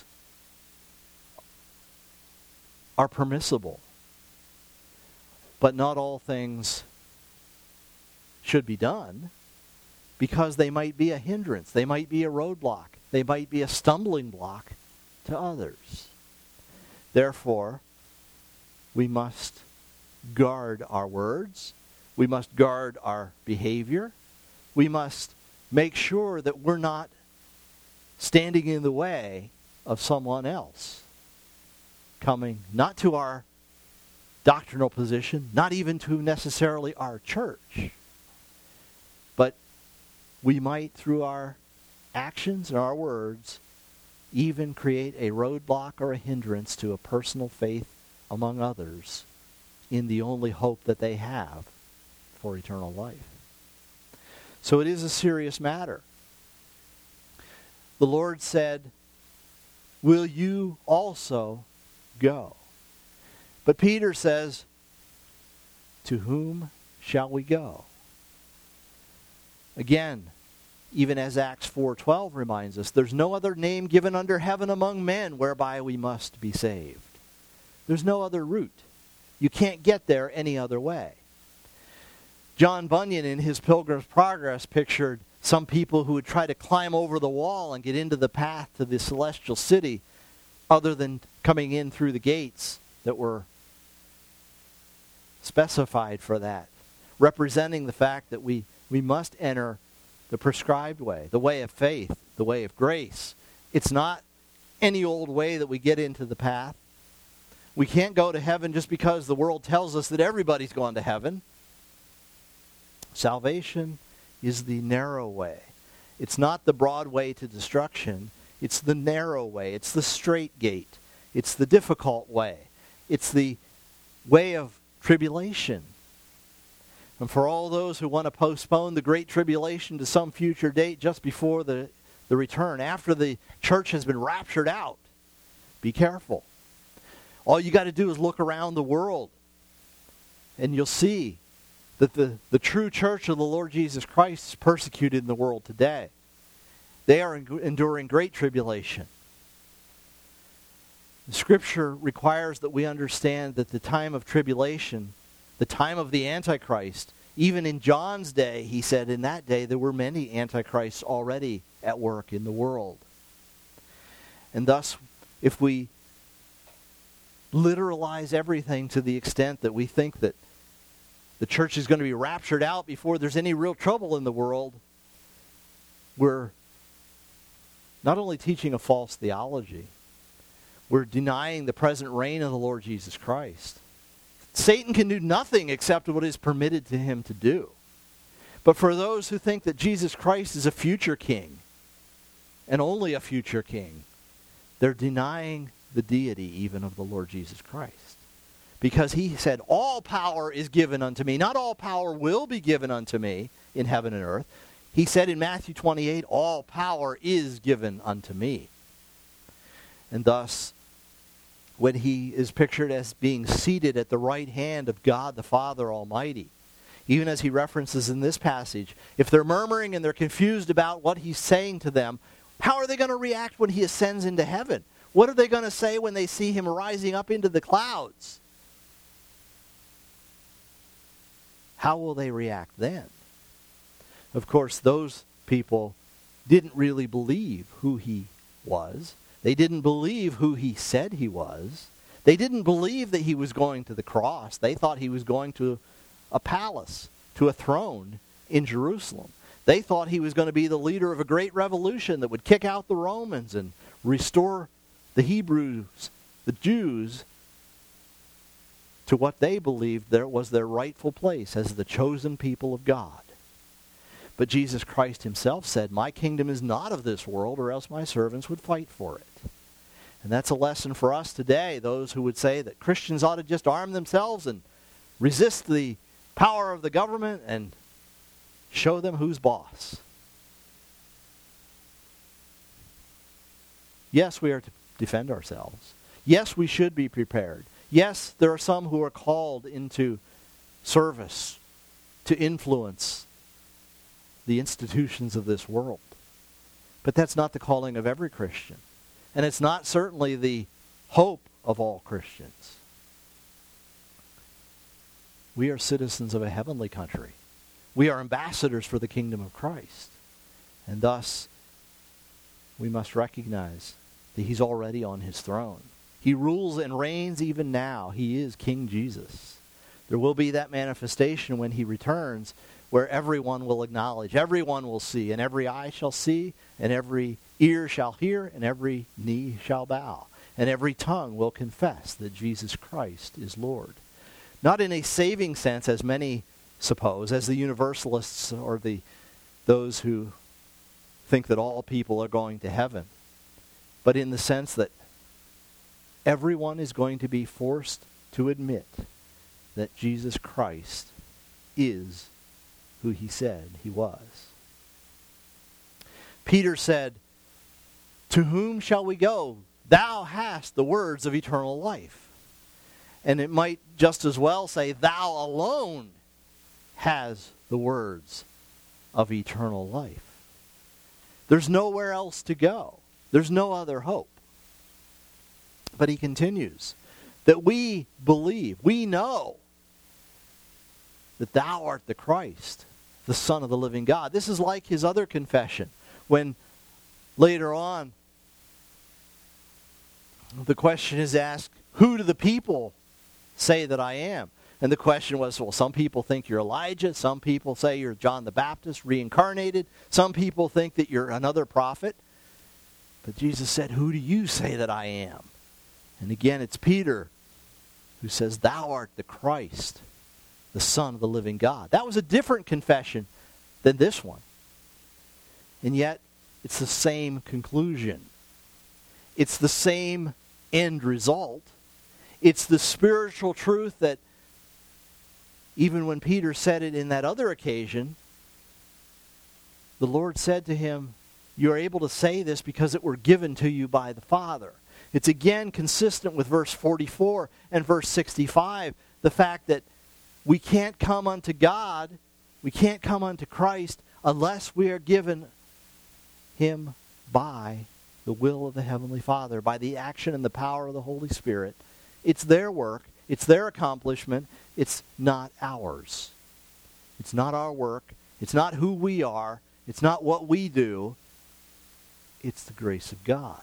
Speaker 2: are permissible, but not all things should be done, because they might be a hindrance, they might be a roadblock, they might be a stumbling block to others. Therefore, we must guard our words, we must guard our behavior, we must make sure that we're not standing in the way of someone else coming not to our doctrinal position, not even to necessarily our church, but we might, through our actions and our words, even create a roadblock or a hindrance to a personal faith among others in the only hope that they have for eternal life. So it is a serious matter. The Lord said, will you also go? But Peter says, to whom shall we go? Again, even as Acts four twelve reminds us, there's no other name given under heaven among men whereby we must be saved. There's no other route. You can't get there any other way. John Bunyan, in his Pilgrim's Progress, pictured some people who would try to climb over the wall and get into the path to the celestial city other than coming in through the gates that were specified for that, representing the fact that we, we must enter the prescribed way, the way of faith, the way of grace. It's not any old way that we get into the path. We can't go to heaven just because the world tells us that everybody's going to heaven. Salvation is the narrow way. It's not the broad way to destruction. It's the narrow way. It's the straight gate. It's the difficult way. It's the way of tribulation. And for all those who want to postpone the great tribulation to some future date just before the, the return, after the church has been raptured out, be careful. All you got to do is look around the world, and you'll see that the, the true church of the Lord Jesus Christ is persecuted in the world today. They are en- enduring great tribulation. The Scripture requires that we understand that the time of tribulation, the time of the Antichrist, even in John's day, he said in that day there were many Antichrists already at work in the world. And thus, if we literalize everything to the extent that we think that the church is going to be raptured out before there's any real trouble in the world, we're not only teaching a false theology, we're denying the present reign of the Lord Jesus Christ. Satan can do nothing except what is permitted to him to do. But for those who think that Jesus Christ is a future king, and only a future king, they're denying the deity even of the Lord Jesus Christ. Because he said, all power is given unto me. Not all power will be given unto me in heaven and earth. He said in Matthew twenty-eight, all power is given unto me. And thus, when he is pictured as being seated at the right hand of God the Father Almighty, even as he references in this passage, if they're murmuring and they're confused about what he's saying to them, how are they going to react when he ascends into heaven? What are they going to say when they see him rising up into the clouds? How will they react then? Of course, those people didn't really believe who he was. They didn't believe who he said he was. They didn't believe that he was going to the cross. They thought he was going to a palace, to a throne in Jerusalem. They thought he was going to be the leader of a great revolution that would kick out the Romans and restore the Hebrews, the Jews, to what they believed there was their rightful place as the chosen people of God. But Jesus Christ himself said, my kingdom is not of this world, or else my servants would fight for it. And that's a lesson for us today, those who would say that Christians ought to just arm themselves and resist the power of the government and show them who's boss. Yes, we are to defend ourselves. Yes, we should be prepared. Yes, there are some who are called into service to influence the institutions of this world. But that's not the calling of every Christian. And it's not certainly the hope of all Christians. We are citizens of a heavenly country. We are ambassadors for the kingdom of Christ. And thus, we must recognize that he's already on his throne. He rules and reigns even now. He is King Jesus. There will be that manifestation when he returns where everyone will acknowledge, everyone will see, and every eye shall see, and every ear shall hear, and every knee shall bow, and every tongue will confess that Jesus Christ is Lord. Not in a saving sense, as many suppose, as the universalists or the those who think that all people are going to heaven, but in the sense that everyone is going to be forced to admit that Jesus Christ is who he said he was. Peter said, to whom shall we go? Thou hast the words of eternal life. And it might just as well say, thou alone has the words of eternal life. There's nowhere else to go. There's no other hope. But he continues, that we believe, we know that thou art the Christ, the Son of the living God. This is like his other confession, when later on the question is asked, who do the people say that I am? And the question was, well, some people think you're Elijah. Some people say you're John the Baptist reincarnated. Some people think that you're another prophet. But Jesus said, who do you say that I am? And again, it's Peter who says, thou art the Christ, the Son of the living God. That was a different confession than this one. And yet, it's the same conclusion. It's the same end result. It's the spiritual truth that even when Peter said it in that other occasion, the Lord said to him, you are able to say this because it were given to you by the Father. It's again consistent with verse forty-four and verse sixty-five, the fact that we can't come unto God, we can't come unto Christ unless we are given him by the will of the Heavenly Father, by the action and the power of the Holy Spirit. It's their work. It's their accomplishment. It's not ours. It's not our work. It's not who we are. It's not what we do. It's the grace of God.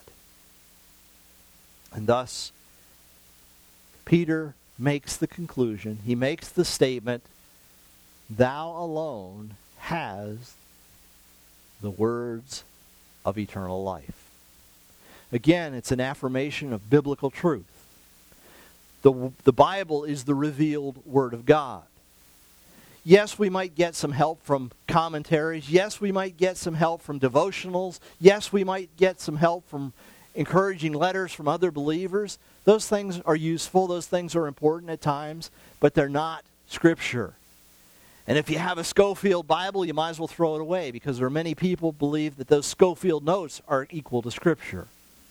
Speaker 2: And thus, Peter makes the conclusion, he makes the statement, thou alone has the words of eternal life. Again, it's an affirmation of biblical truth. The, the Bible is the revealed Word of God. Yes, we might get some help from commentaries. Yes, we might get some help from devotionals. Yes, we might get some help from encouraging letters from other believers. Those things are useful. Those things are important at times, but they're not Scripture. And if you have a Scofield Bible, you might as well throw it away, because there are many people who believe that those Scofield notes are equal to Scripture.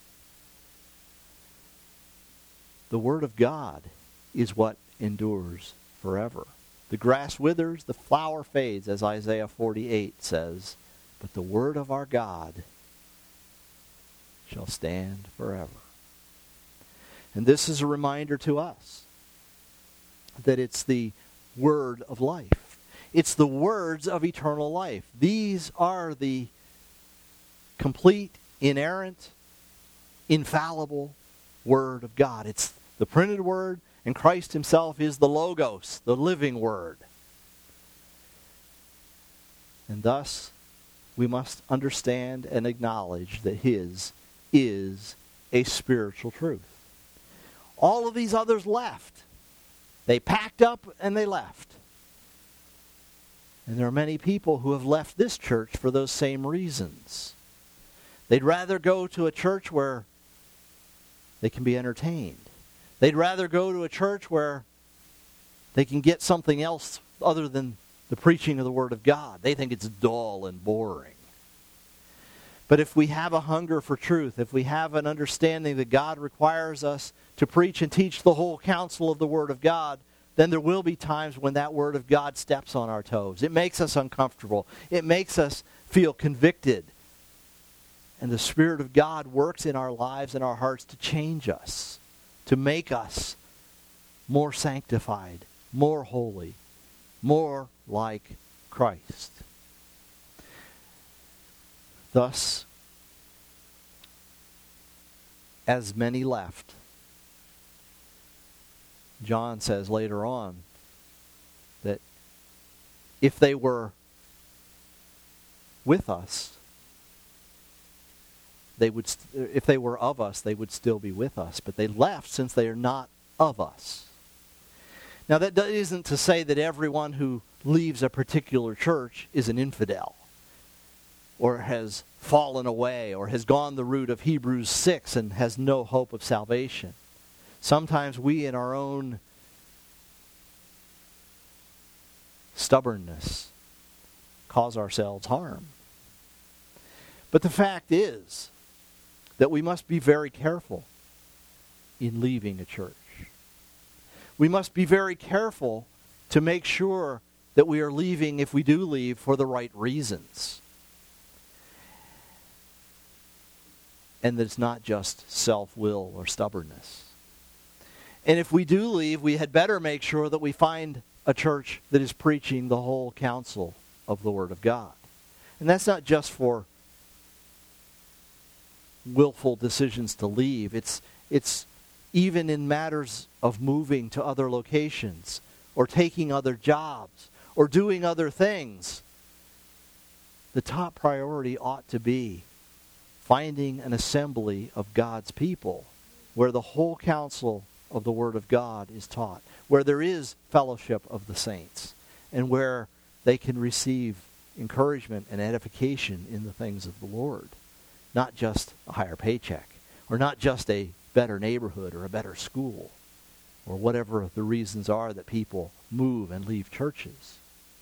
Speaker 2: The Word of God is what endures forever. The grass withers, the flower fades, as Isaiah forty-eight says, but the Word of our God shall stand forever. And this is a reminder to us that it's the Word of life. It's the words of eternal life. These are the complete, inerrant, infallible Word of God. It's the printed Word, and Christ himself is the Logos, the living Word. And thus, we must understand and acknowledge that his is a spiritual truth. All of these others left. They packed up and they left. And there are many people who have left this church for those same reasons. They'd rather go to a church where they can be entertained. They'd rather go to a church where they can get something else other than the preaching of the Word of God. They think it's dull and boring. But if we have a hunger for truth, if we have an understanding that God requires us to preach and teach the whole counsel of the Word of God, then there will be times when that Word of God steps on our toes. It makes us uncomfortable. It makes us feel convicted. And the Spirit of God works in our lives and our hearts to change us, to make us more sanctified, more holy, more like Christ. Thus, as many left, John says later on that if they were with us, they would, st- if they were of us, they would still be with us. But they left since they are not of us. Now, that isn't to say that everyone who leaves a particular church is an infidel, or has fallen away, or has gone the route of Hebrews six and has no hope of salvation. Sometimes we, in our own stubbornness, cause ourselves harm. But the fact is that we must be very careful in leaving a church. We must be very careful to make sure that we are leaving, if we do leave, for the right reasons. And that it's not just self-will or stubbornness. And if we do leave, we had better make sure that we find a church that is preaching the whole counsel of the Word of God. And that's not just for willful decisions to leave. It's, it's even in matters of moving to other locations or taking other jobs or doing other things. The top priority ought to be finding an assembly of God's people where the whole counsel of the Word of God is taught, where there is fellowship of the saints, and where they can receive encouragement and edification in the things of the Lord. Not just a higher paycheck, or not just a better neighborhood or a better school, or whatever the reasons are that people move and leave churches.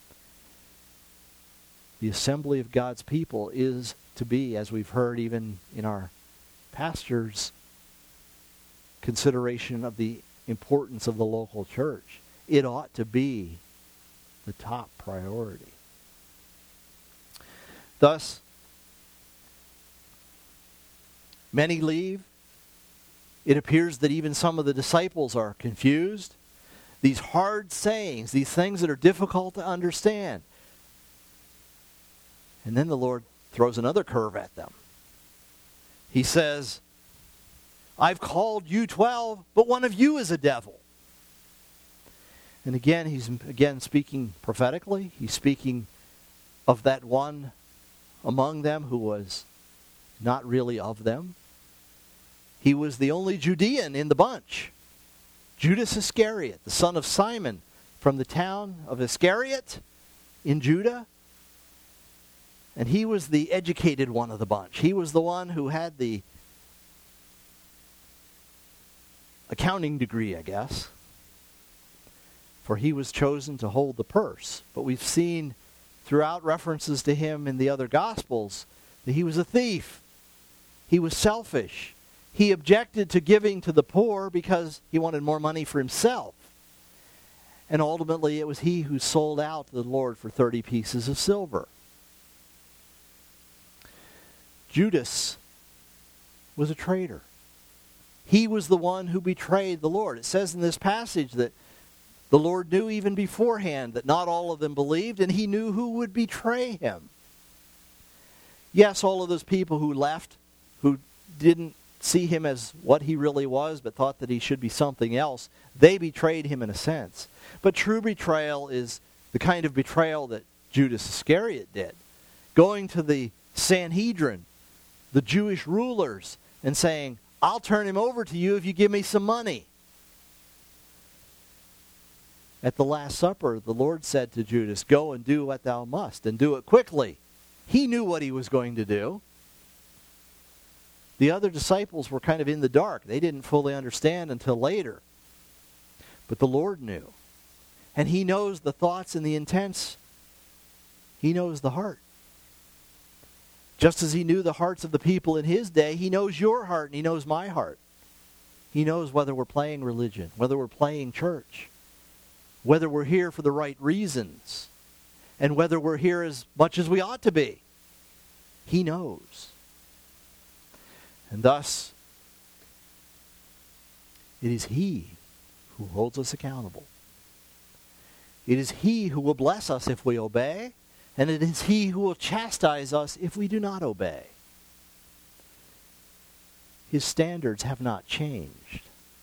Speaker 2: The assembly of God's people is to be, as we've heard even in our pastor's consideration of the importance of the local church, it ought to be the top priority. Thus, many leave. It appears that even some of the disciples are confused. These hard sayings, these things that are difficult to understand. And then the Lord throws another curve at them. He says, I've called you twelve, but one of you is a devil. And again, he's again speaking prophetically. He's speaking of that one among them who was not really of them. He was the only Judean in the bunch. Judas Iscariot, the son of Simon, from the town of Iscariot in Judah. And he was the educated one of the bunch. He was the one who had the accounting degree, I guess. For he was chosen to hold the purse. But we've seen throughout references to him in the other Gospels that he was a thief. He was selfish. He objected to giving to the poor because he wanted more money for himself. And ultimately it was he who sold out to the Lord for thirty pieces of silver. Judas was a traitor. He was the one who betrayed the Lord. It says in this passage that the Lord knew even beforehand that not all of them believed, and he knew who would betray him. Yes, all of those people who left, who didn't see him as what he really was, but thought that he should be something else, they betrayed him in a sense. But true betrayal is the kind of betrayal that Judas Iscariot did. Going to the Sanhedrin, the Jewish rulers, and saying, I'll turn him over to you if you give me some money. At the Last Supper, the Lord said to Judas, go and do what thou must, and do it quickly. He knew what he was going to do. The other disciples were kind of in the dark. They didn't fully understand until later. But the Lord knew. And he knows the thoughts and the intents. He knows the heart. Just as he knew the hearts of the people in his day, he knows your heart and he knows my heart. He knows whether we're playing religion, whether we're playing church, whether we're here for the right reasons, and whether we're here as much as we ought to be. He knows. And thus, it is he who holds us accountable. It is he who will bless us if we obey, and it is he who will chastise us if we do not obey. His standards have not changed.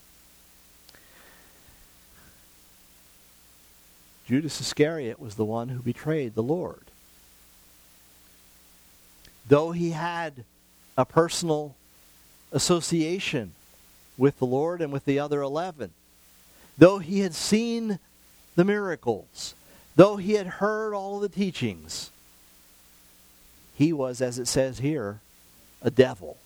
Speaker 2: Judas Iscariot was the one who betrayed the Lord. Though he had a personal association with the Lord and with the other eleven, though he had seen the miracles, though he had heard all of the teachings, he was, as it says here, a devil.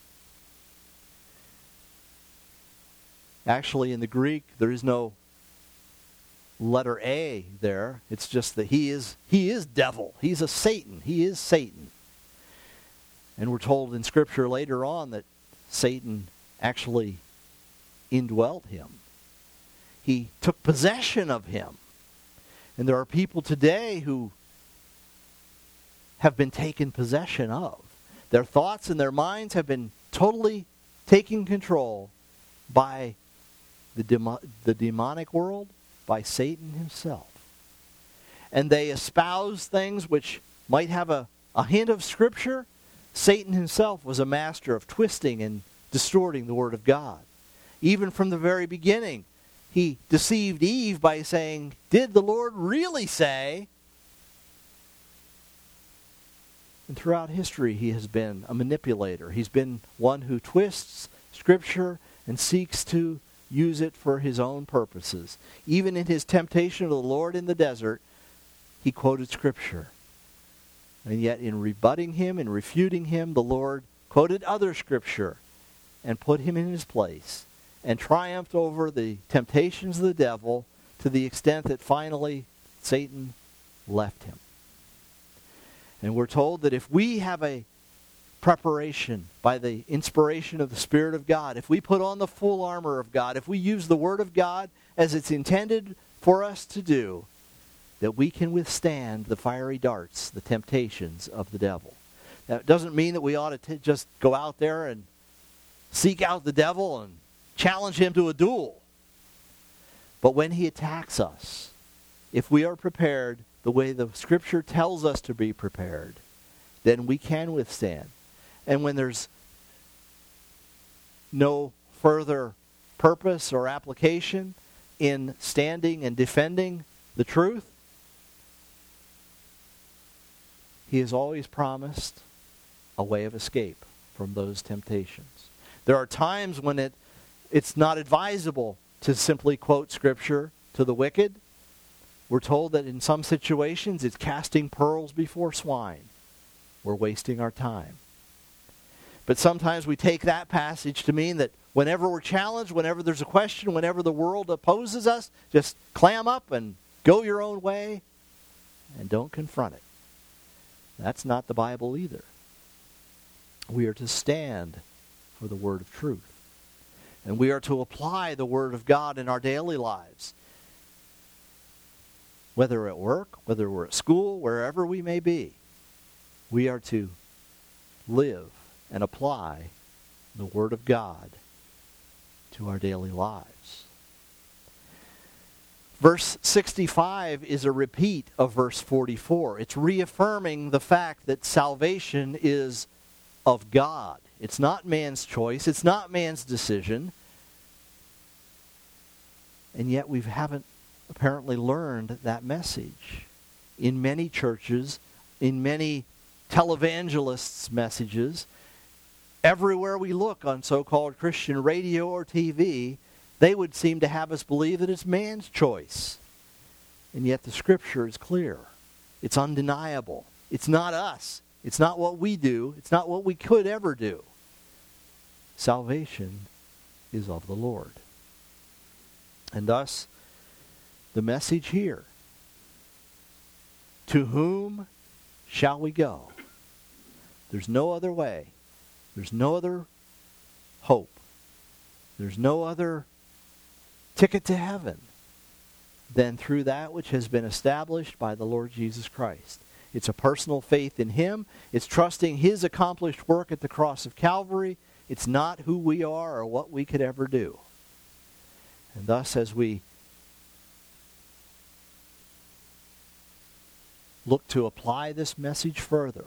Speaker 2: Actually, in the Greek, there is no letter A there. It's just that he is he is devil. He's a Satan. He is Satan. And we're told in Scripture later on that Satan actually indwelt him. He took possession of him. And there are people today who have been taken possession of. Their thoughts and their minds have been totally taken control by the, demo- the demonic world? By Satan himself. And they espouse things which might have a, a hint of Scripture. Satan himself was a master of twisting and distorting the Word of God. Even from the very beginning, he deceived Eve by saying, "Did the Lord really say?" And throughout history, he has been a manipulator. He's been one who twists Scripture and seeks to use it for his own purposes. Even in his temptation of the Lord in the desert, he quoted Scripture. And yet in rebutting him and refuting him, the Lord quoted other Scripture and put him in his place and triumphed over the temptations of the devil to the extent that finally Satan left him. And we're told that if we have a preparation by the inspiration of the Spirit of God, if we put on the full armor of God, if we use the Word of God as it's intended for us to do, that we can withstand the fiery darts, the temptations of the devil. That doesn't mean that we ought to t- just go out there and seek out the devil and challenge him to a duel. But when he attacks us, if we are prepared the way the Scripture tells us to be prepared, then we can withstand. And when there's no further purpose or application in standing and defending the truth, he has always promised a way of escape from those temptations. There are times when it it's not advisable to simply quote Scripture to the wicked. We're told that in some situations it's casting pearls before swine. We're wasting our time. But sometimes we take that passage to mean that whenever we're challenged, whenever there's a question, whenever the world opposes us, just clam up and go your own way and don't confront it. That's not the Bible either. We are to stand for the word of truth. And we are to apply the word of God in our daily lives. Whether at work, whether we're at school, wherever we may be, we are to live and apply the word of God to our daily lives. Verse sixty-five is a repeat of verse forty-four. It's reaffirming the fact that salvation is of God. It's not man's choice. It's not man's decision. And yet we haven't apparently learned that message. In many churches, in many televangelists' messages, everywhere we look on so-called Christian radio or T V, they would seem to have us believe that it's man's choice. And yet the Scripture is clear. It's undeniable. It's not us. It's not what we do. It's not what we could ever do. Salvation is of the Lord. And thus, the message here, to whom shall we go? There's no other way. There's no other hope. There's no other ticket to heaven than through that which has been established by the Lord Jesus Christ. It's a personal faith in Him. It's trusting His accomplished work at the cross of Calvary. It's not who we are or what we could ever do. And thus, as we look to apply this message further,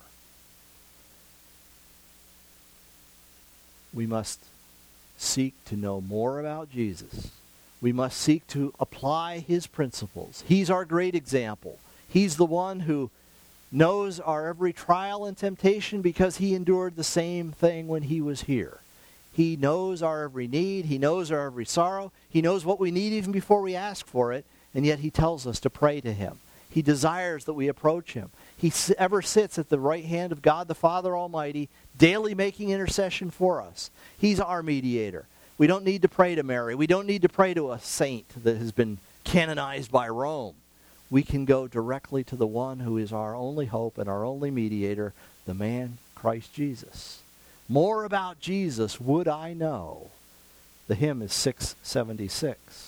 Speaker 2: we must seek to know more about Jesus. We must seek to apply His principles. He's our great example. He's the one who knows our every trial and temptation because He endured the same thing when He was here. He knows our every need. He knows our every sorrow. He knows what we need even before we ask for it, and yet He tells us to pray to Him. He desires that we approach Him. He ever sits at the right hand of God the Father Almighty, daily making intercession for us. He's our mediator. We don't need to pray to Mary. We don't need to pray to a saint that has been canonized by Rome. We can go directly to the one who is our only hope and our only mediator, the man Christ Jesus. More about Jesus would I know. The hymn is six seventy-six.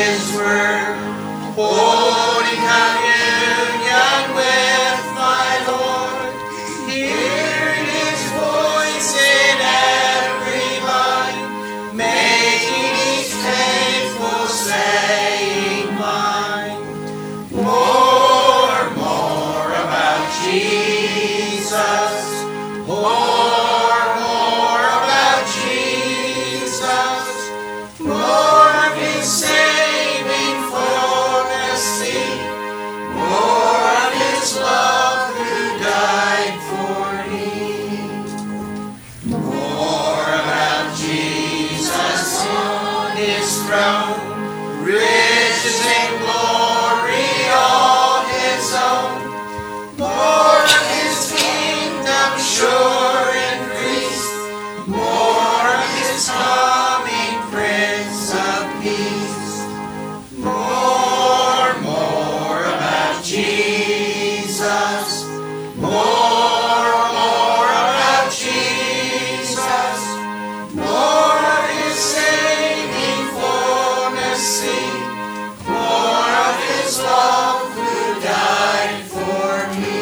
Speaker 3: His word, holding communion with my Lord, hearing His voice in every mind, making each painful saying mine. More, more about Jesus, more, more about Jesus, more of His saving formacy, more of His love who died for me. More about Jesus on His throne, riches and glory all His own, more of His kingdom sure increase, more of His coming Prince of Peace. More, more about Jesus, more, more about Jesus, more of His saving formacy, more of His love who died for me.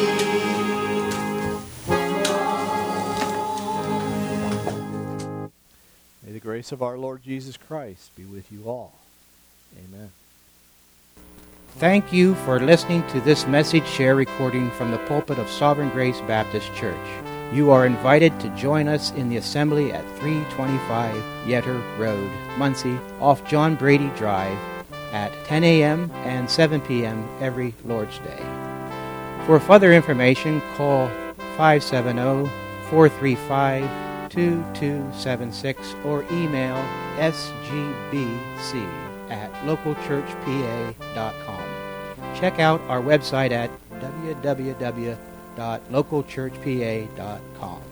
Speaker 2: May the grace of our Lord Jesus Christ be with you all. Amen.
Speaker 1: Thank you for listening to this message share recording from the pulpit of Sovereign Grace Baptist Church. You are invited to join us in the assembly at three twenty-five Yetter Road, Muncie, off John Brady Drive at ten a.m. and seven p.m. every Lord's Day. For further information, call five seven zero, four three five, two two seven six or email s g b c at local church p a dot com. Check out our website at w w w dot local church p a dot com.